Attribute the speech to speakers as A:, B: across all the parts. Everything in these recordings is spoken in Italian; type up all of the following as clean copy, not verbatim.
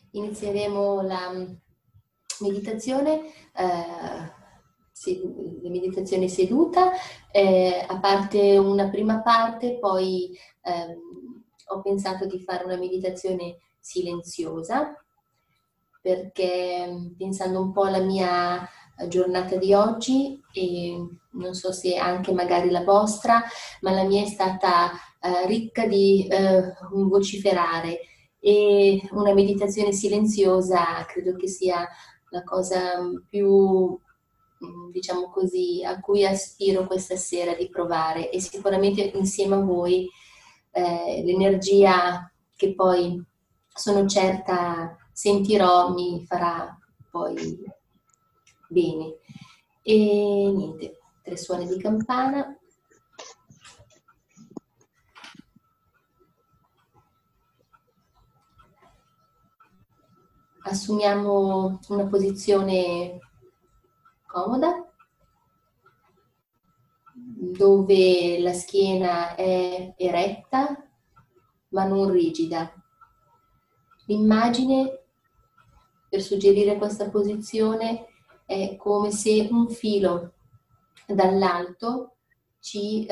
A: Inizieremo la meditazione, la meditazione seduta, a parte una prima parte, poi ho pensato di fare una meditazione silenziosa, perché pensando un po' alla mia giornata di oggi, e non so se anche magari la vostra, ma la mia è stata ricca di un vociferare, e una meditazione silenziosa credo che sia la cosa più, diciamo così, a cui aspiro questa sera di provare, e sicuramente insieme a voi l'energia che poi sono certa sentirò mi farà poi bene. E niente, 3 suoni di campana. Assumiamo una posizione comoda, dove la schiena è eretta ma non rigida. L'immagine per suggerire questa posizione è come se un filo dall'alto ci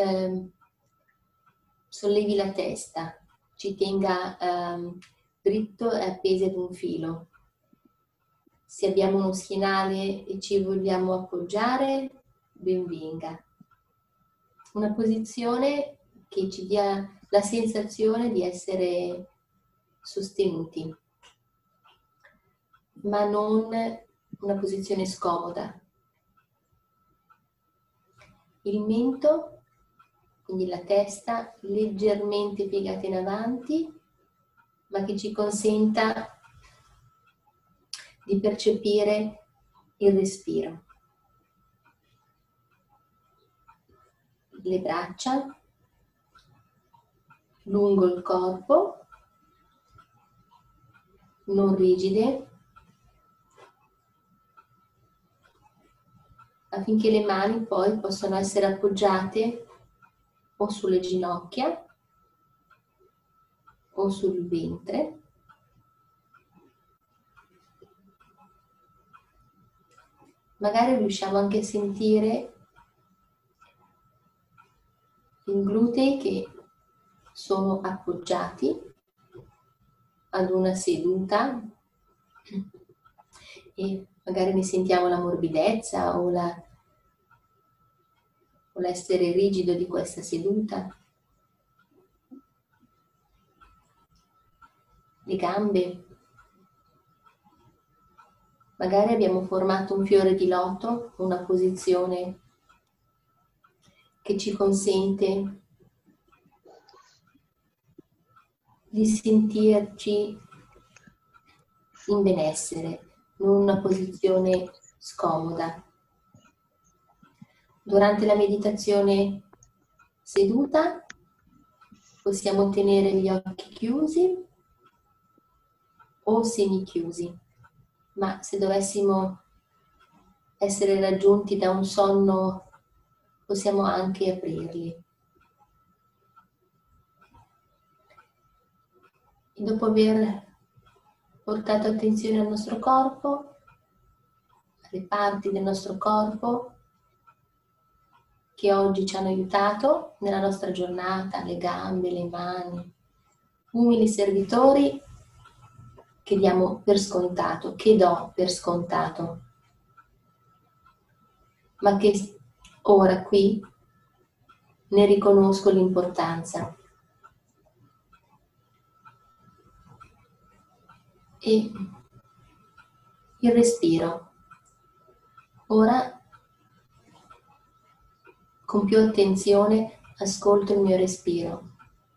A: sollevi la testa, ci tenga dritto e appesi ad un filo. Se abbiamo uno schienale e ci vogliamo appoggiare, ben venga. Una posizione che ci dia la sensazione di essere sostenuti, ma non una posizione scomoda. Il mento, quindi la testa, leggermente piegata in avanti, ma che ci consenta di percepire il respiro. Le braccia lungo il corpo, non rigide, affinché le mani poi possano essere appoggiate o sulle ginocchia o sul ventre. Magari riusciamo anche a sentire i glutei che sono appoggiati ad una seduta, e magari ne sentiamo la morbidezza o l'essere rigido di questa seduta. Le gambe. Magari abbiamo formato un fiore di loto, una posizione che ci consente di sentirci in benessere, non una posizione scomoda. Durante la meditazione seduta possiamo tenere gli occhi chiusi o semichiusi, ma se dovessimo essere raggiunti da un sonno possiamo anche aprirli. E dopo aver portato attenzione al nostro corpo, alle parti del nostro corpo che oggi ci hanno aiutato nella nostra giornata, le gambe, le mani, umili servitori che diamo per scontato, che do per scontato, ma che ora qui ne riconosco l'importanza. E il respiro. Ora con più attenzione ascolto il mio respiro.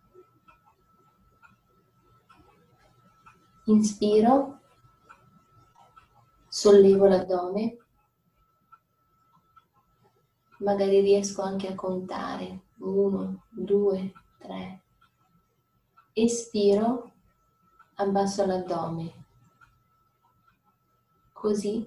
A: Inspiro, sollevo l'addome, magari riesco anche a contare 1, 2, 3. Espiro, abbasso l'addome. Così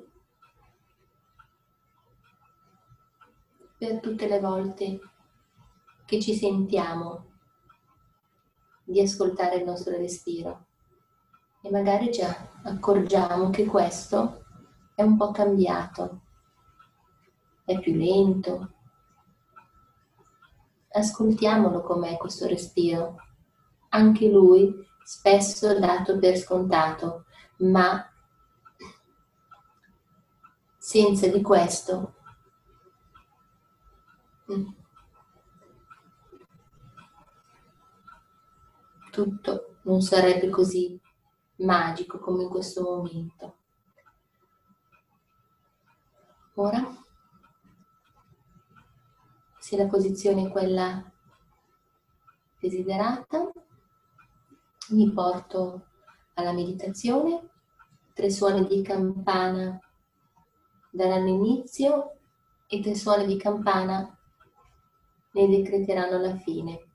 A: per tutte le volte che ci sentiamo di ascoltare il nostro respiro. e magari ci accorgiamo che questo è un po' cambiato, è più lento. Ascoltiamolo com'è questo respiro. Anche lui spesso dato per scontato, ma senza di questo tutto non sarebbe così magico come in questo momento. Ora, se la posizione è quella desiderata, mi porto alla meditazione. 3 suoni di campana daranno inizio e 3 suoni di campana ne decreteranno la fine.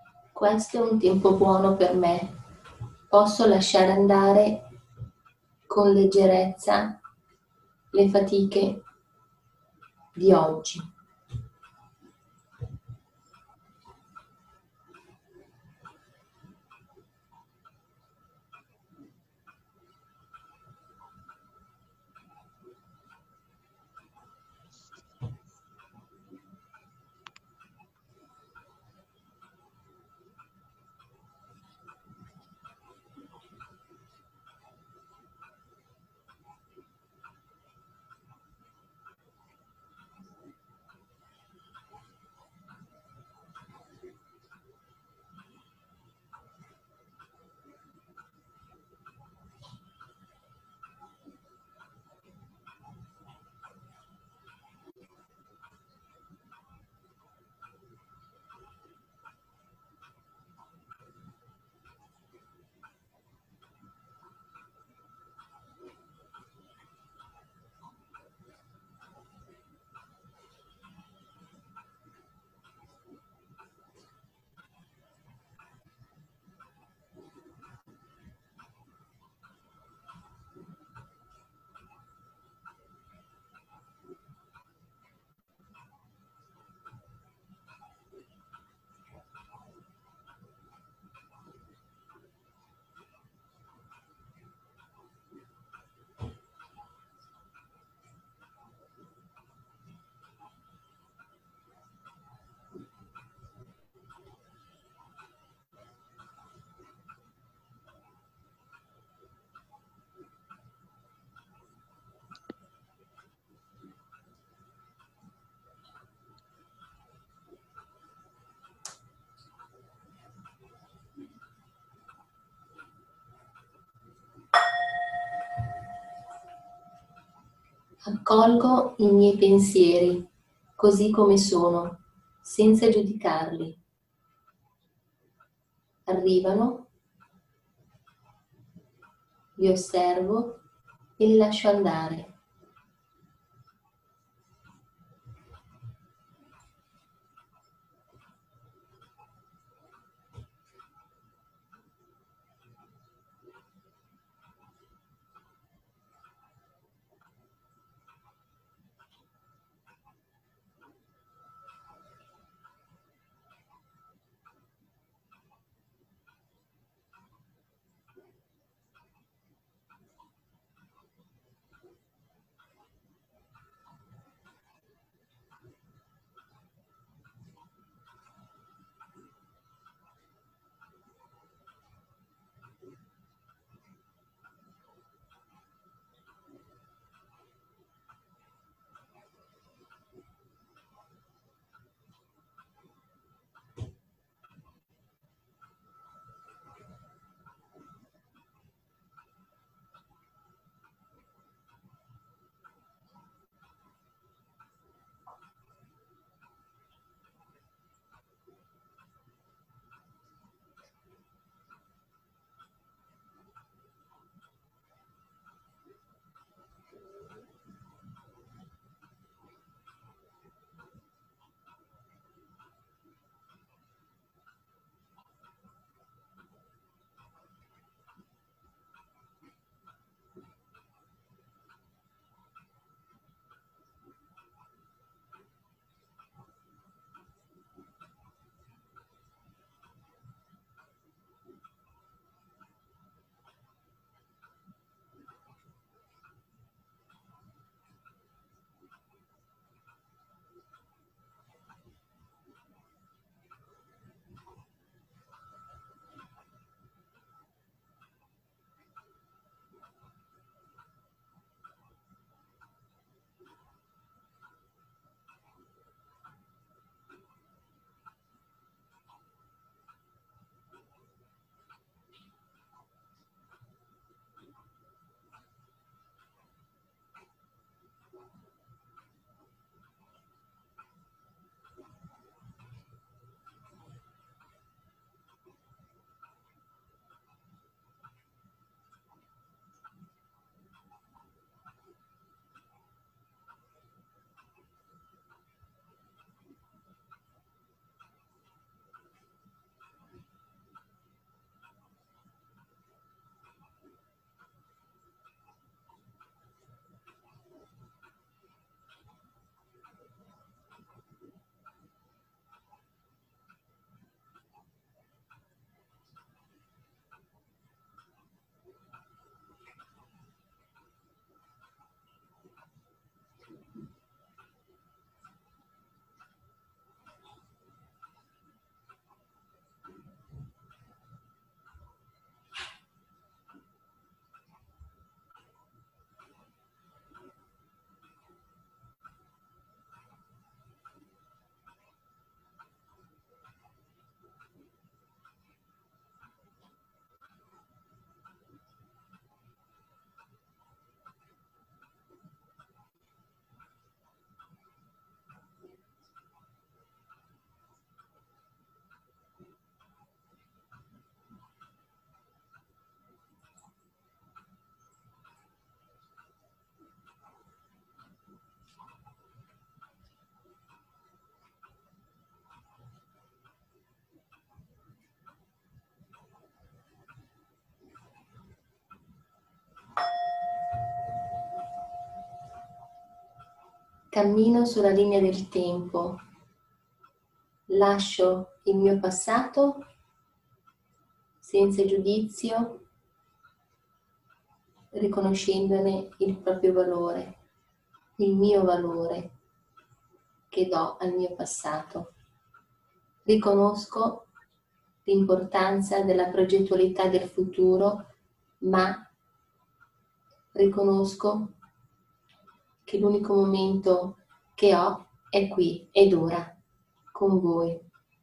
A: Questo è un tempo buono per me. Posso lasciare andare con leggerezza le fatiche di oggi. Accolgo i miei pensieri così come sono, senza giudicarli. Arrivano, li osservo e li lascio andare. Cammino sulla linea del tempo, lascio il mio passato senza giudizio, riconoscendone il proprio valore, il mio valore che do al mio passato. Riconosco l'importanza della progettualità del futuro, ma riconosco che l'unico momento che ho è qui ed ora, con voi.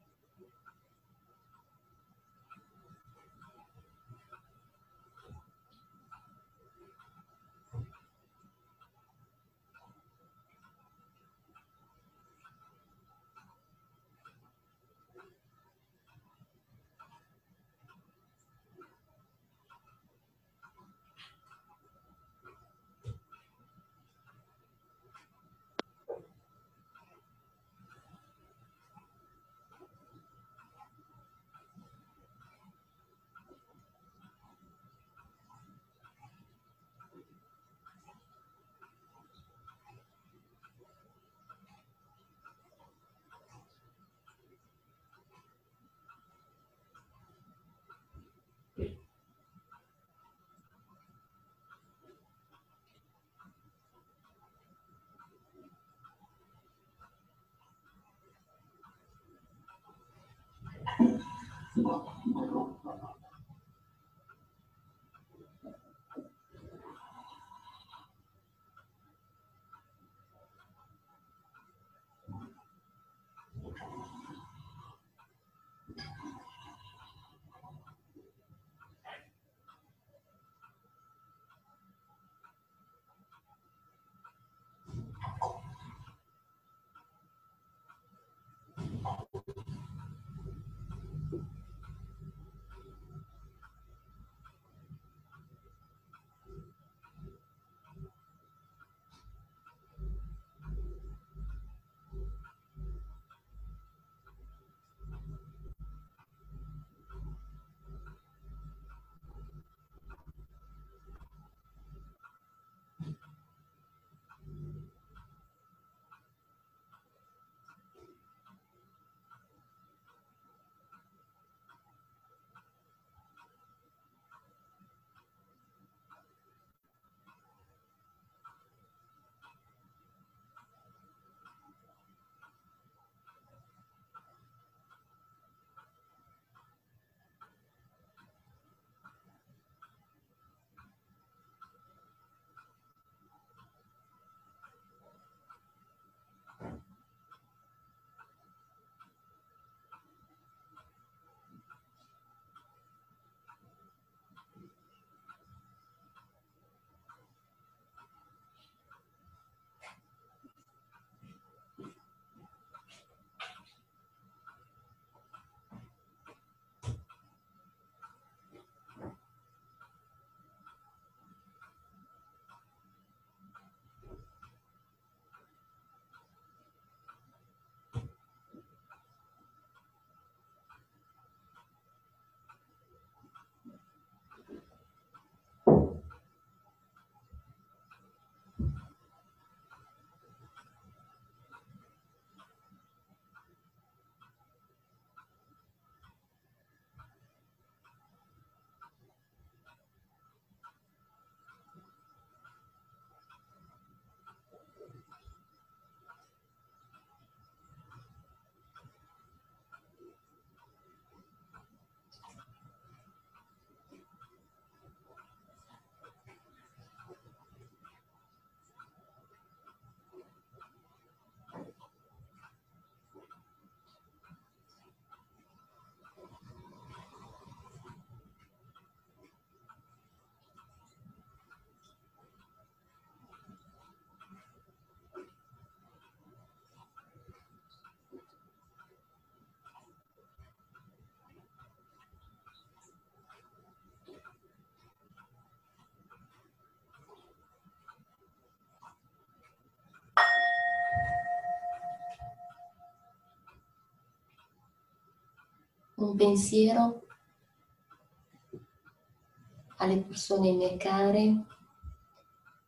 A: Un pensiero alle persone mie care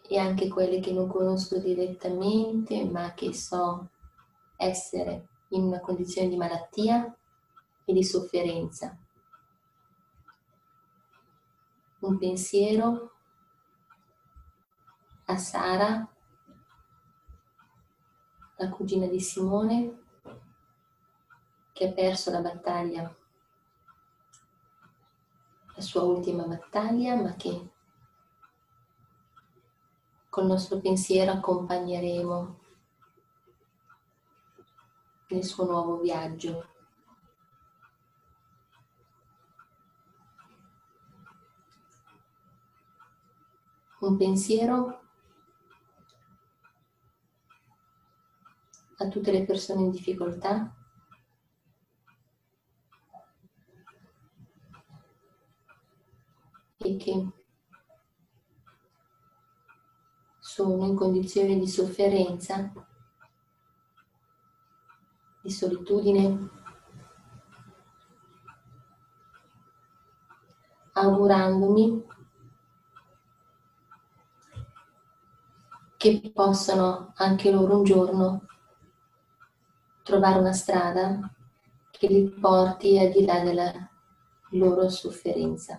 A: e anche quelle che non conosco direttamente, ma che so essere in una condizione di malattia e di sofferenza. Un pensiero a Sara, la cugina di Simone, che ha perso la battaglia, la sua ultima battaglia, ma che col nostro pensiero accompagneremo nel suo nuovo viaggio. Un pensiero a tutte le persone in difficoltà, e che sono in condizioni di sofferenza, di solitudine, augurandomi che possano anche loro un giorno trovare una strada che li porti al di là della loro sofferenza.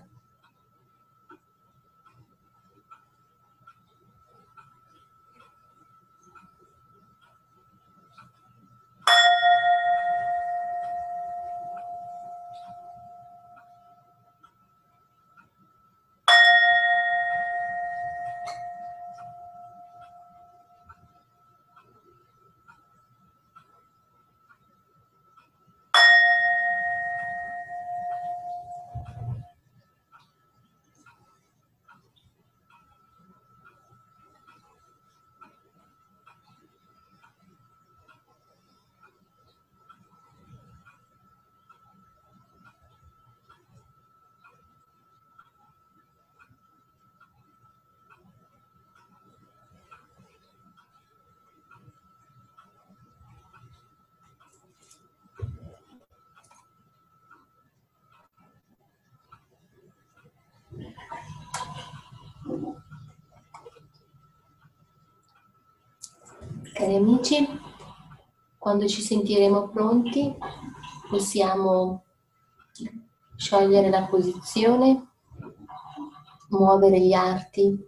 A: Cari amici, quando ci sentiremo pronti, possiamo sciogliere la posizione, muovere gli arti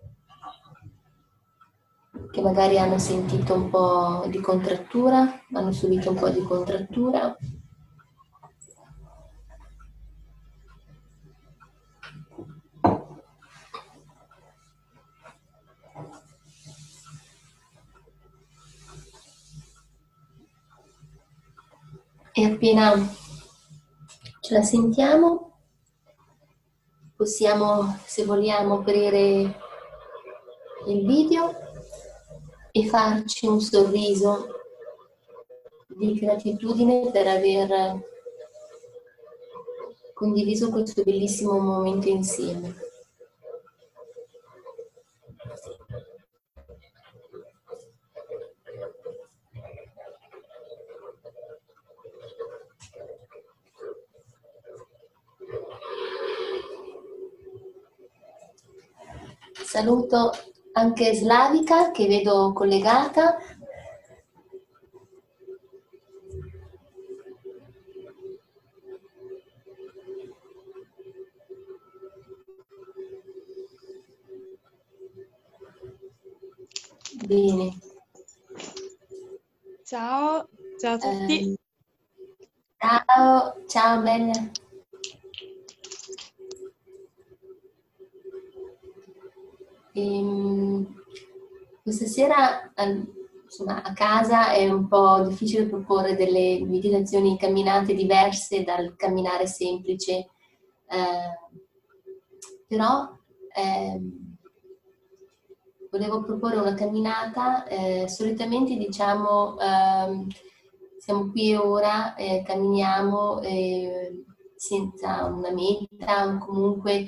A: che magari hanno sentito un po' di contrattura, hanno subito un po' di contrattura. E appena ce la sentiamo, possiamo, se vogliamo, aprire il video e farci un sorriso di gratitudine per aver condiviso questo bellissimo momento insieme. Saluto anche Slavica, che vedo collegata. Bene.
B: Ciao, ciao a tutti.
A: Ciao, ciao bella. Questa sera, insomma, a casa è un po' difficile proporre delle meditazioni camminate diverse dal camminare semplice, però volevo proporre una camminata. Solitamente diciamo siamo qui e ora, camminiamo senza una meta o comunque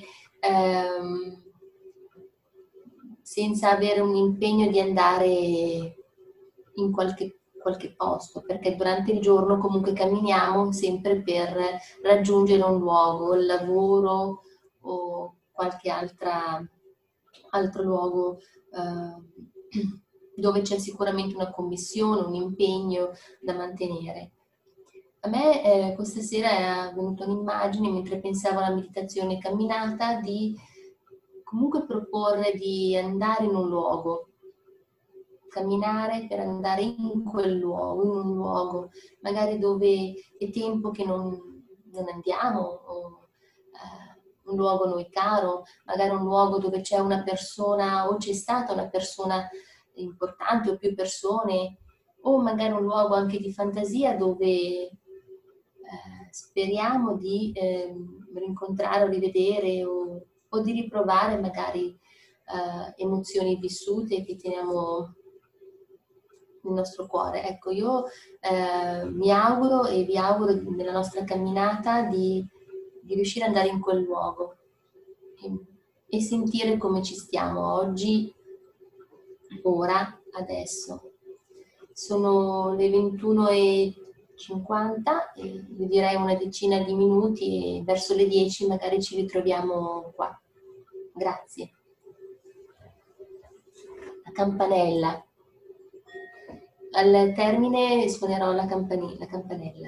A: senza avere un impegno di andare in qualche posto, perché durante il giorno comunque camminiamo sempre per raggiungere un luogo, il lavoro o qualche altro luogo dove c'è sicuramente una commissione, un impegno da mantenere. A me questa sera è venuta un'immagine, mentre pensavo alla meditazione camminata, di comunque proporre di andare in un luogo, camminare per andare in quel luogo, in un luogo magari dove è tempo che non andiamo, o un luogo a noi caro, magari un luogo dove c'è una persona o c'è stata una persona importante o più persone, o magari un luogo anche di fantasia dove speriamo di rincontrare o rivedere o di riprovare magari emozioni vissute che teniamo nel nostro cuore. Ecco, io mi auguro e vi auguro nella nostra camminata di riuscire ad andare in quel luogo e sentire come ci stiamo oggi, ora, adesso. Sono le 21:50 e vi direi una decina di minuti e verso le 10 magari ci ritroviamo qua. Grazie. La campanella. Al termine suonerò la campanella.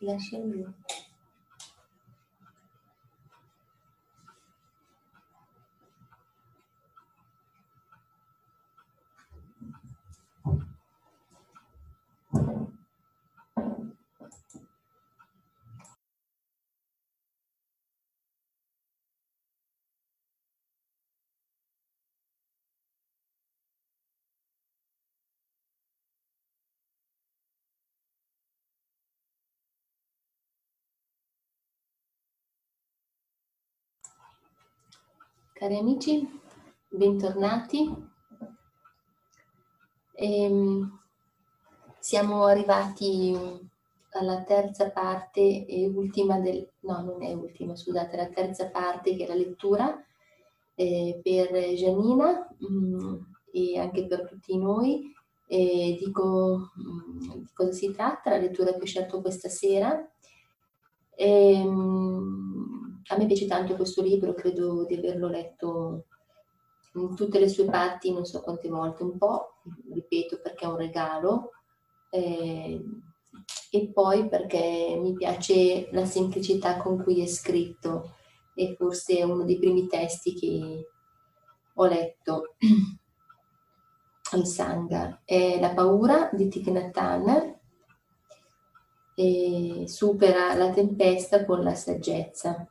A: Lascia lui. Cari amici, bentornati. Siamo arrivati alla terza parte e ultima non è ultima, scusate, la terza parte che è la lettura per Giannina e anche per tutti noi. Dico di cosa si tratta, la lettura che ho scelto questa sera. A me piace tanto questo libro, credo di averlo letto in tutte le sue parti, non so quante volte, un po', ripeto, perché è un regalo, e poi perché mi piace la semplicità con cui è scritto, e forse è uno dei primi testi che ho letto in Sangha. È La paura di Thich Nhat Hanh, e supera la tempesta con la saggezza.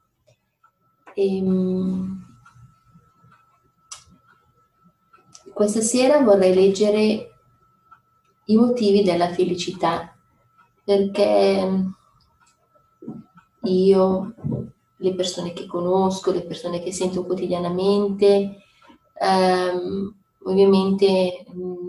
A: Questa sera vorrei leggere i motivi della felicità, perché io, le persone che conosco, le persone che sento quotidianamente, ovviamente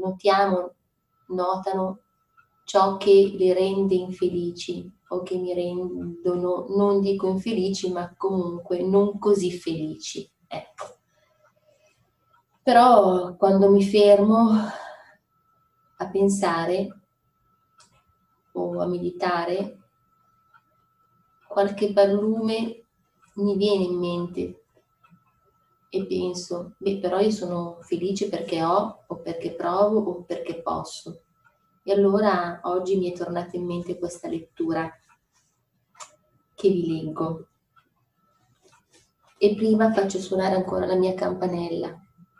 A: notano ciò che le rende infelici o che mi rendono, non dico infelici, ma comunque non così felici. Ecco. Però quando mi fermo a pensare o a meditare, qualche barlume mi viene in mente e penso, però io sono felice perché ho, o perché provo, o perché posso. E allora oggi mi è tornata in mente questa lettura che vi leggo. E prima faccio suonare ancora la mia campanella.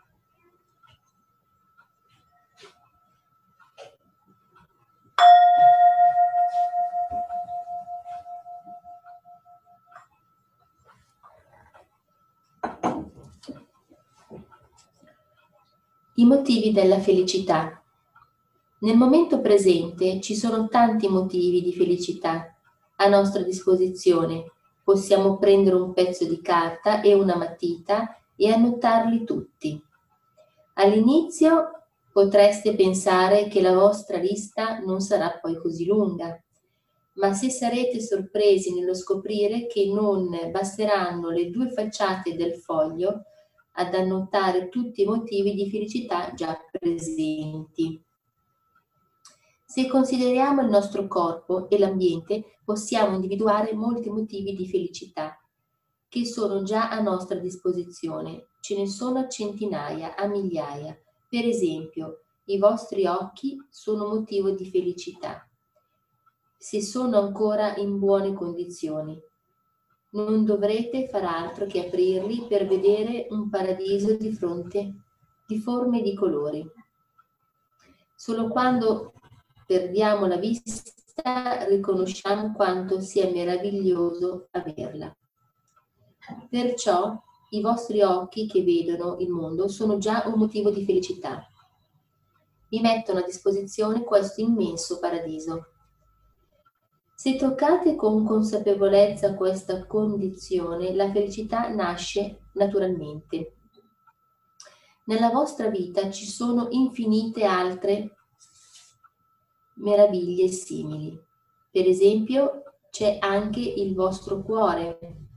A: I motivi della felicità. Nel momento presente ci sono tanti motivi di felicità a nostra disposizione. Possiamo prendere un pezzo di carta e una matita e annotarli tutti. All'inizio potreste pensare che la vostra lista non sarà poi così lunga, ma se sarete sorpresi nello scoprire che non basteranno le 2 facciate del foglio ad annotare tutti i motivi di felicità già presenti. Se consideriamo il nostro corpo e l'ambiente, possiamo individuare molti motivi di felicità che sono già a nostra disposizione. Ce ne sono a centinaia, a migliaia. Per esempio, i vostri occhi sono motivo di felicità, se sono ancora in buone condizioni. Non dovrete far altro che aprirli per vedere un paradiso di fronte, di forme e di colori. Solo quando perdiamo la vista riconosciamo quanto sia meraviglioso averla. Perciò i vostri occhi che vedono il mondo sono già un motivo di felicità. Vi mettono a disposizione questo immenso paradiso. Se toccate con consapevolezza questa condizione, la felicità nasce naturalmente. Nella vostra vita ci sono infinite altre meraviglie simili. Per esempio, c'è anche il vostro cuore.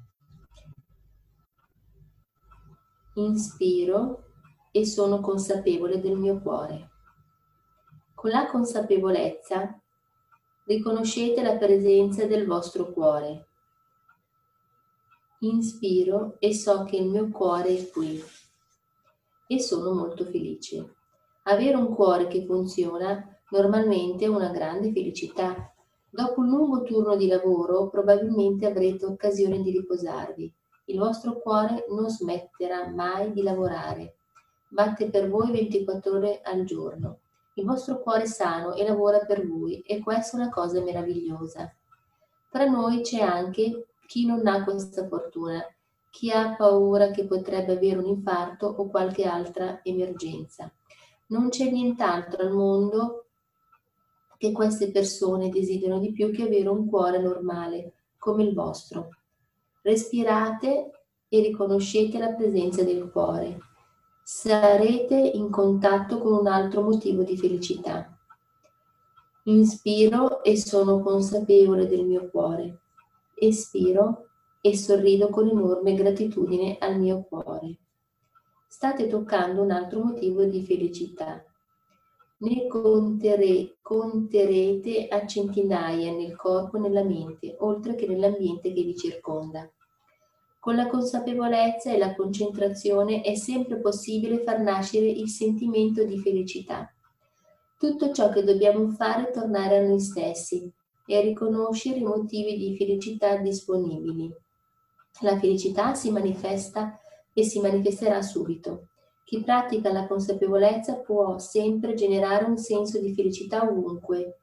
A: Inspiro e sono consapevole del mio cuore. Con la consapevolezza riconoscete la presenza del vostro cuore. Inspiro e so che il mio cuore è qui e sono molto felice. Avere un cuore che funziona normalmente è una grande felicità. Dopo un lungo turno di lavoro probabilmente avrete occasione di riposarvi. Il vostro cuore non smetterà mai di lavorare. Batte per voi 24 ore al giorno. Il vostro cuore è sano e lavora per voi e questa è una cosa meravigliosa. Tra noi c'è anche chi non ha questa fortuna, chi ha paura che potrebbe avere un infarto o qualche altra emergenza. Non c'è nient'altro al mondo che queste persone desiderano di più che avere un cuore normale, come il vostro. Respirate e riconoscete la presenza del cuore. Sarete in contatto con un altro motivo di felicità. Inspiro e sono consapevole del mio cuore. Espiro e sorrido con enorme gratitudine al mio cuore. State toccando un altro motivo di felicità. Ne conterete a centinaia nel corpo e nella mente, oltre che nell'ambiente che vi circonda. Con la consapevolezza e la concentrazione è sempre possibile far nascere il sentimento di felicità. Tutto ciò che dobbiamo fare è tornare a noi stessi e a riconoscere i motivi di felicità disponibili. La felicità si manifesta e si manifesterà subito. Chi pratica la consapevolezza può sempre generare un senso di felicità ovunque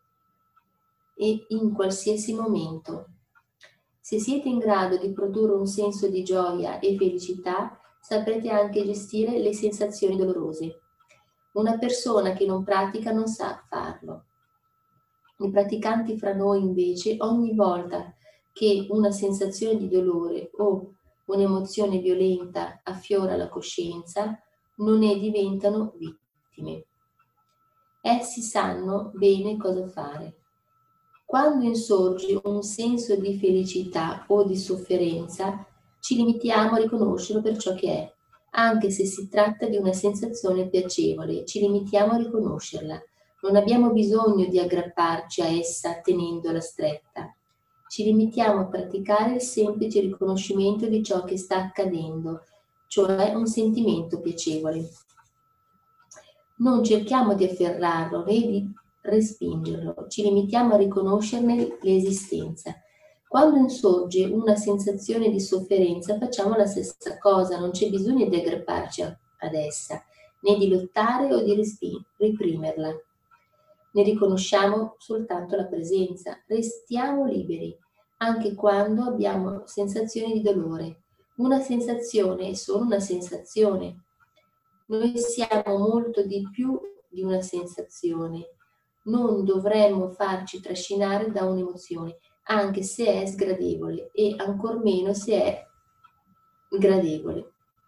A: e in qualsiasi momento. Se siete in grado di produrre un senso di gioia e felicità, saprete anche gestire le sensazioni dolorose. Una persona che non pratica non sa farlo. I praticanti fra noi, invece, ogni volta che una sensazione di dolore o un'emozione violenta affiora la coscienza, non ne diventano vittime. Essi sanno bene cosa fare. Quando insorge un senso di felicità o di sofferenza, ci limitiamo a riconoscerlo per ciò che è. Anche se si tratta di una sensazione piacevole, ci limitiamo a riconoscerla. Non abbiamo bisogno di aggrapparci a essa tenendola stretta. Ci limitiamo a praticare il semplice riconoscimento di ciò che sta accadendo, cioè un sentimento piacevole. Non cerchiamo di afferrarlo né di respingerlo, ci limitiamo a riconoscerne l'esistenza. Quando insorge una sensazione di sofferenza facciamo la stessa cosa, non c'è bisogno di aggrapparci ad essa, né di lottare o di reprimerla. Ne riconosciamo soltanto la presenza, restiamo liberi, anche quando abbiamo sensazioni di dolore. Una sensazione è solo una sensazione. Noi siamo molto di più di una sensazione. Non dovremmo farci trascinare da un'emozione, anche se è sgradevole e ancor meno se è gradevole.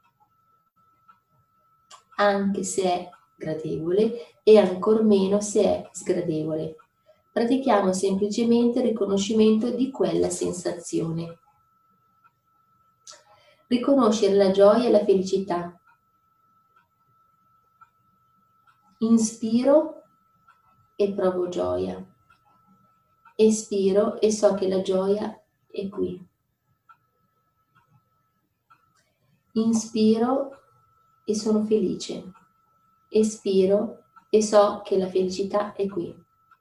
A: Anche se è gradevole e ancor meno se è sgradevole. Pratichiamo semplicemente il riconoscimento di quella sensazione. Riconoscere la gioia e la felicità. Inspiro e provo gioia. Espiro e so che la gioia è qui. Inspiro e sono felice. Espiro e so che la felicità è qui.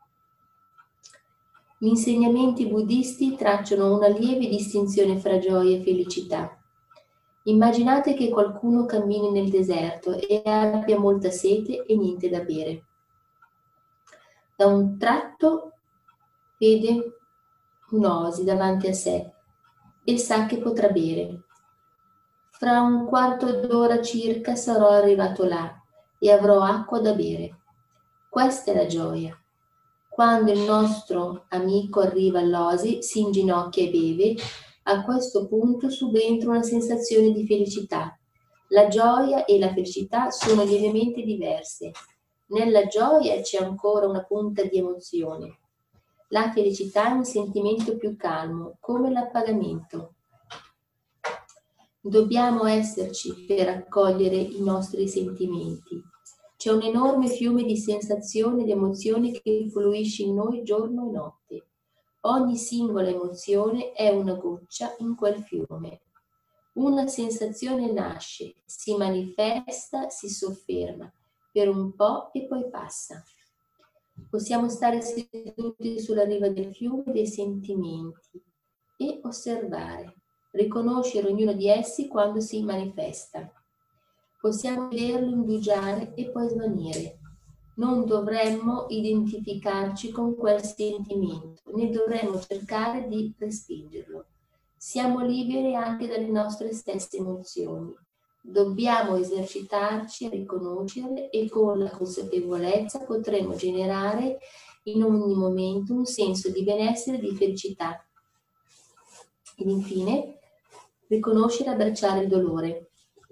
A: Gli insegnamenti buddisti tracciano una lieve distinzione fra gioia e felicità. Immaginate che qualcuno cammini nel deserto e abbia molta sete e niente da bere. Da un tratto vede un'oasi davanti a sé e sa che potrà bere. Fra un quarto d'ora circa sarò arrivato là e avrò acqua da bere. Questa è la gioia. Quando il nostro amico arriva all'oasi, si inginocchia e beve, a questo punto subentra una sensazione di felicità. La gioia e la felicità sono lievemente diverse. Nella gioia c'è ancora una punta di emozione. La felicità è un sentimento più calmo, come l'appagamento. Dobbiamo esserci per accogliere i nostri sentimenti. C'è un enorme fiume di sensazioni ed emozioni che fluisce in noi giorno e notte. Ogni singola emozione è una goccia in quel fiume. Una sensazione nasce, si manifesta, si sofferma per un po' e poi passa. Possiamo stare seduti sulla riva del fiume dei sentimenti e osservare, riconoscere ognuno di essi quando si manifesta. Possiamo vederlo indugiare e poi svanire. Non dovremmo identificarci con quel sentimento, né dovremmo cercare di respingerlo. Siamo liberi anche dalle nostre stesse emozioni. Dobbiamo esercitarci a riconoscere e con la consapevolezza potremo generare in ogni momento un senso di benessere e di felicità. Ed infine, riconoscere e abbracciare il dolore.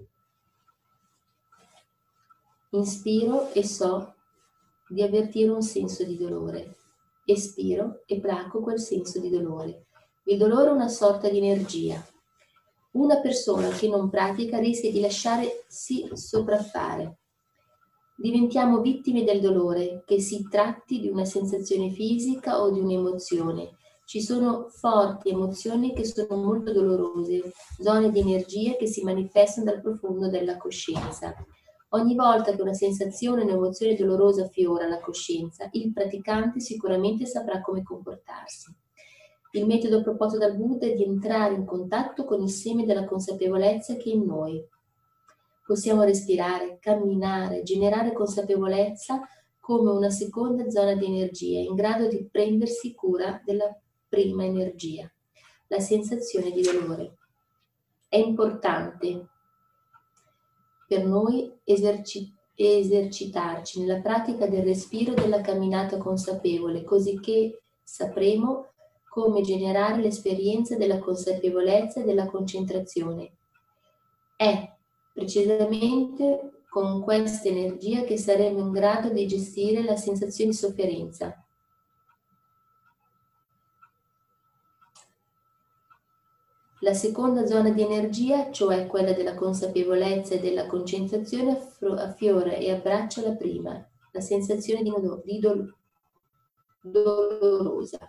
A: Inspiro e so di avvertire un senso di dolore. Espiro e placo quel senso di dolore. Il dolore è una sorta di energia. Una persona che non pratica rischia di lasciarsi sopraffare. Diventiamo vittime del dolore, che si tratti di una sensazione fisica o di un'emozione. Ci sono forti emozioni che sono molto dolorose, zone di energia che si manifestano dal profondo della coscienza. Ogni volta che una sensazione o un'emozione dolorosa affiora la coscienza, il praticante sicuramente saprà come comportarsi. Il metodo proposto dal Buddha è di entrare in contatto con il seme della consapevolezza che è in noi. Possiamo respirare, camminare, generare consapevolezza come una seconda zona di energia in grado di prendersi cura della prima energia, la sensazione di dolore. È importante per noi esercitarci nella pratica del respiro e della camminata consapevole, così che sapremo come generare l'esperienza della consapevolezza e della concentrazione. È precisamente con questa energia che saremo in grado di gestire la sensazione di sofferenza. La seconda zona di energia, cioè quella della consapevolezza e della concentrazione, affiora e abbraccia la prima, la sensazione dolorosa.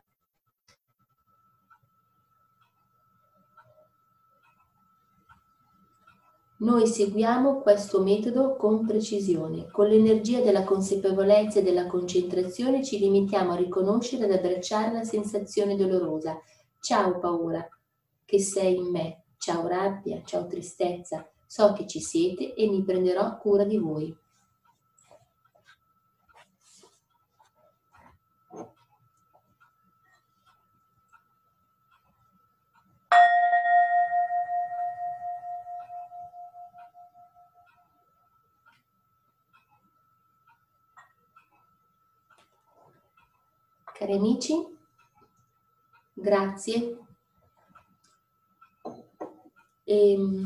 A: Noi seguiamo questo metodo con precisione. Con l'energia della consapevolezza e della concentrazione ci limitiamo a riconoscere ed abbracciare la sensazione dolorosa. Ciao paura, che sei in me. Ciao rabbia, ciao tristezza. So che ci siete e mi prenderò cura di voi. Cari amici, grazie.